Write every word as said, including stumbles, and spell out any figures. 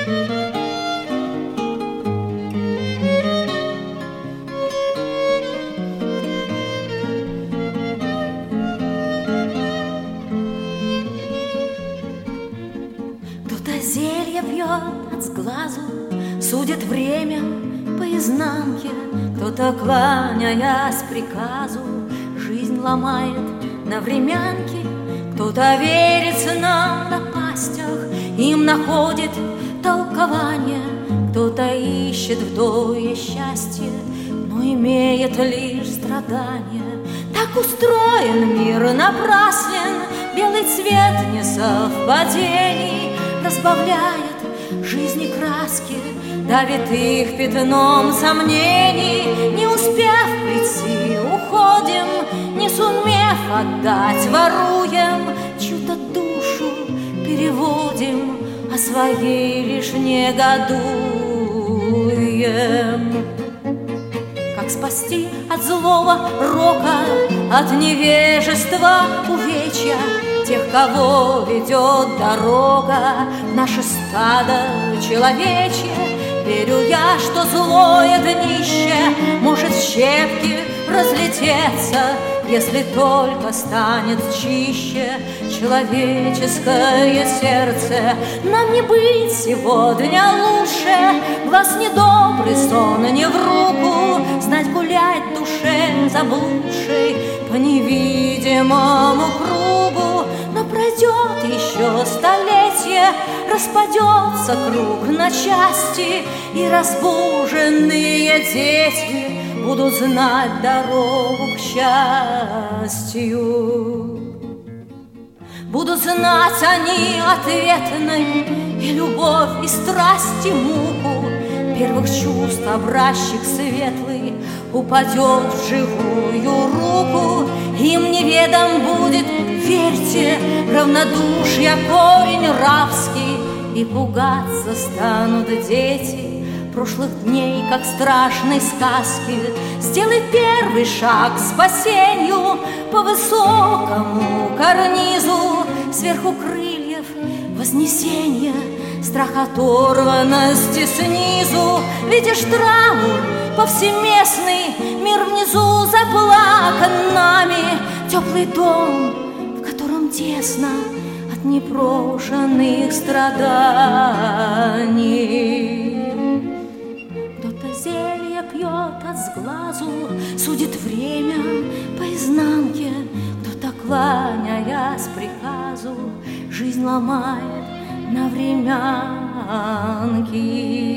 Зелье пьет от сглазу, судит время по изнанке. Кто-то, кланяясь приказу, жизнь ломает на времянке. Кто-то верит снам на пастях, им находит толкование. Кто-то ищет вдовье счастье, но имеет лишь страдания. Так устроен мир напраслен, белый цвет несовпадений разбавляет жизни краски, давит их пятном сомнений. Не успев прийти, уходим, не сумев отдать, воруем, чью-то душу переводим, а своей лишь негодуем. Как спасти от злого рока, от невежества увечья тех, кого ведет дорога в наше стадо человечье? Верю я, что злое днище может в щепки разлететься, если только станет чище человеческое сердце. Нам не быть сегодня лучше, глаз недобрый, сон не в руку, знать гулять душе заблудшей по невидимому кругу. Но пройдет еще столетие, распадется круг на части, и разбуженные дети будут знать дорогу к счастью. Будут знать они ответной и любовь, и страсть, и муку. Первых чувств образчик светлый упадет в живую руку. Им неведом будет, верьте, равнодушья корень рабский, и пугаться станут дети прошлых дней, как страшной сказки. Сделай первый шаг к спасению по высокому карнизу, сверху крыльев вознесения, страх оторванности снизу. Видишь траур повсеместный, мир внизу заплакан нами, теплый дом, в котором тесно от непрошенных страданий. Кто-то зелье пьет от сглазу, судит время по изнанке. Кто-то, кланяясь приказу, жизнь ломает на времянке.